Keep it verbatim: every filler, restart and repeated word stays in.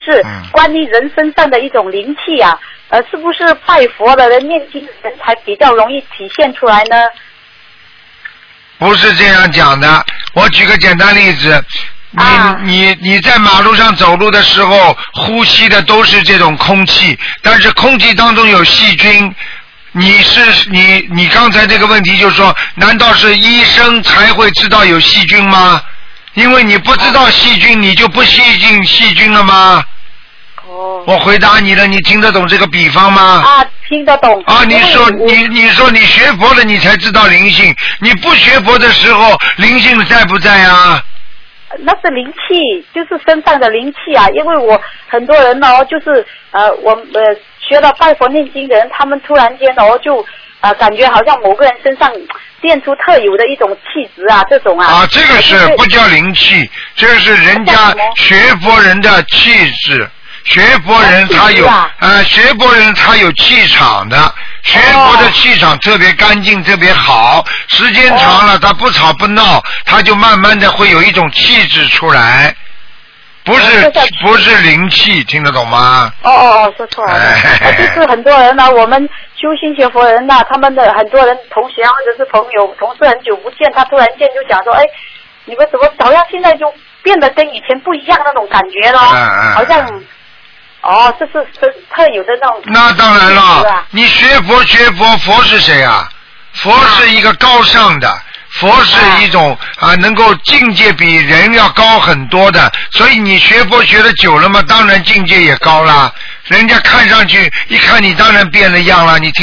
是关于人身上的一种灵气啊，呃，是不是拜佛的人念经人才比较容易体现出来呢？ 不是这样讲的，我举个简单例子。你、啊、你你在马路上走路的时候，呼吸的都是这种空气，但是空气当中有细菌。你是你你刚才这个问题就是说，难道是医生才会知道有细菌吗？因为你不知道细菌，你就不吸进细菌了吗？哦。我回答你了，你听得懂这个比方吗？ 啊，听得懂。 啊，你说你你说你学佛了，你才知道灵性，你不学佛的时候，灵性在不在啊？ 那是灵气，就是身上的灵气啊！因为我很多人哦，就是呃，我呃学了拜佛念经的人，他们突然间哦，就呃感觉好像某个人身上变出特有的一种气质啊，这种啊。 啊，这个是不叫灵气，这是人家学佛人的气质。学佛人他有啊、呃，学佛人他有气场的，学佛的气场特别干净，特别好。时间长了，他不吵不闹，他就慢慢的会有一种气质出来，不是不是灵气，听得懂吗？ 哦哦哦，说错了。哎、就是很多人呢、啊，我们修心学佛人呐、啊，他们的很多人同学或者是朋友、同事很久不见，他突然间就讲说，哎，你们怎么好像现在就变得跟以前不一样那种感觉咯？嗯嗯、好像。哦，这是这特有的那种。 那当然了，你学佛学佛，佛是谁啊？佛是一个高尚的，佛是一种啊能够境界比人要高很多的，所以你学佛学的久了嘛，当然境界也高啦。人家看上去一看你，当然变了样了。你听。